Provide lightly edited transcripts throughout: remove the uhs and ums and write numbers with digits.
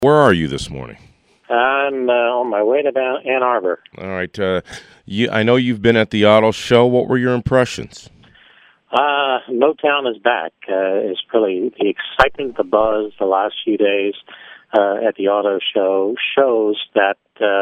Where are you this morning? I'm on my way to Ann Arbor. All right. I know you've been at the auto show. What were your impressions? Motown is back. It's really the excitement, the buzz the last few days at the auto show shows that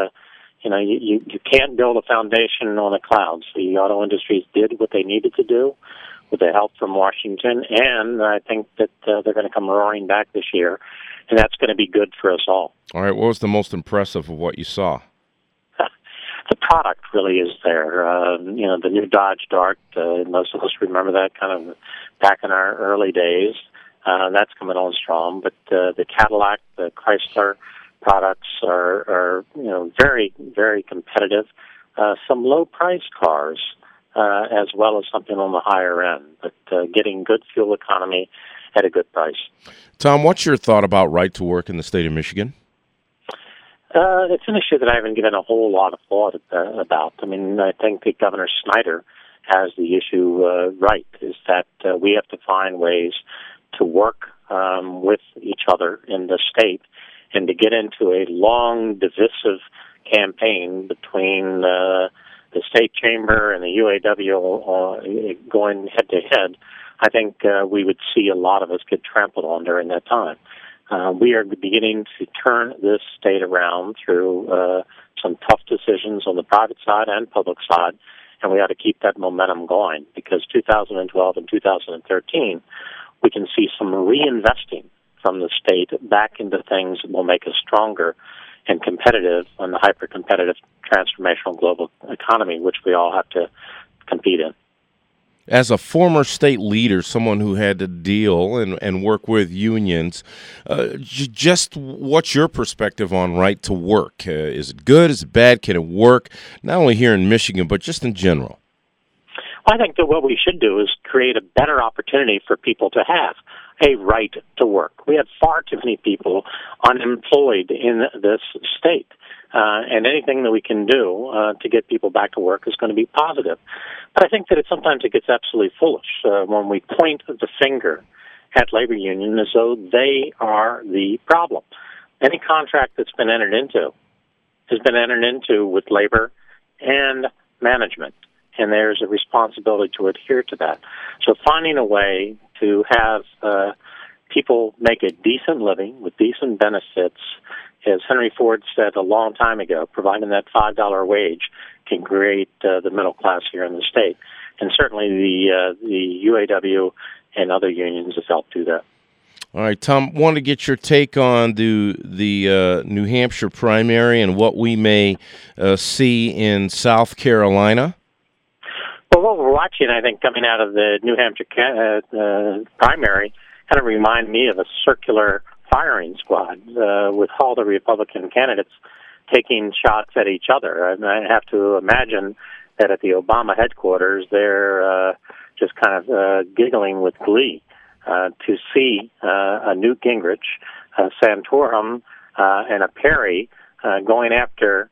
you can't build a foundation on the clouds. The auto industries did what they needed to do with the help from Washington, and I think that they're going to come roaring back this year, and that's going to be good for us all. All right. What was the most impressive of what you saw? The product really is there. The new Dodge Dart, most of us remember that kind of back in our early days. That's coming on strong. But the Cadillac, the Chrysler products are very, very competitive. Some low-priced cars, as well as something on the higher end, but getting good fuel economy at a good price. Tom, what's your thought about right to work in the state of Michigan? It's an issue that I haven't given a whole lot of thought about. I mean, I think that Governor Snyder has the issue right, is that we have to find ways to work with each other in the state and to get into a long, divisive campaign between the state chamber and the UAW going head-to-head. I think we would see a lot of us get trampled on during that time. We are beginning to turn this state around through some tough decisions on the private side and public side, and we ought to keep that momentum going because 2012 and 2013, we can see some reinvesting from the state back into things that will make us stronger and competitive on the hyper-competitive transformational global economy, which we all have to compete in. As a former state leader, someone who had to deal and work with unions, just what's your perspective on right to work? Is it good? Is it bad? Can it work? Not only here in Michigan, but just in general. Well, I think that what we should do is create a better opportunity for people to have a right to work. We have far too many people unemployed in this state. And anything that we can do to get people back to work is going to be positive. But I think that sometimes it gets absolutely foolish when we point the finger at labor unions as though they are the problem. Any contract that's been entered into has been entered into with labor and management, and there's a responsibility to adhere to that. So finding a way to have people make a decent living with decent benefits, as Henry Ford said a long time ago, providing that $5 wage can create the middle class here in the state. And certainly the UAW and other unions have helped do that. All right, Tom, want to get your take on the New Hampshire primary and what we may see in South Carolina? Well, what we're watching, I think, coming out of the New Hampshire primary kind of remind me of a circular firing squad with all the Republican candidates taking shots at each other. And I have to imagine that at the Obama headquarters, they're just kind of giggling with glee to see a Newt Gingrich, a Santorum, and a Perry going after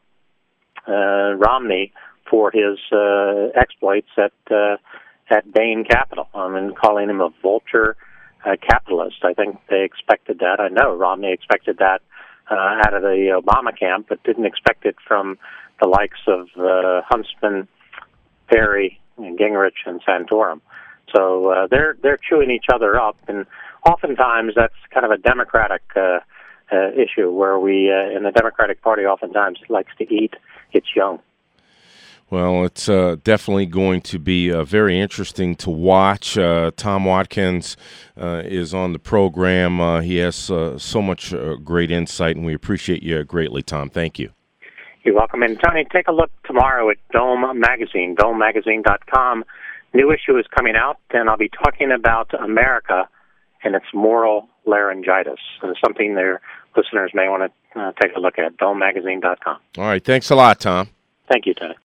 Romney for his exploits at Bain Capital. Calling him a vulture capitalist. I think they expected that. I know Romney expected that out of the Obama camp, but didn't expect it from the likes of Huntsman, Perry, and Gingrich, and Santorum. So they're chewing each other up, and oftentimes that's kind of a Democratic issue where we in the Democratic Party oftentimes likes to eat its young. Well, it's definitely going to be very interesting to watch. Tom Watkins is on the program. He has so much great insight, and we appreciate you greatly, Tom. Thank you. You're welcome. And, Tony, take a look tomorrow at Dome Magazine, domemagazine.com. New issue is coming out, and I'll be talking about America and its moral laryngitis. And it's something their listeners may want to take a look at, domemagazine.com. All right. Thanks a lot, Tom. Thank you, Tony.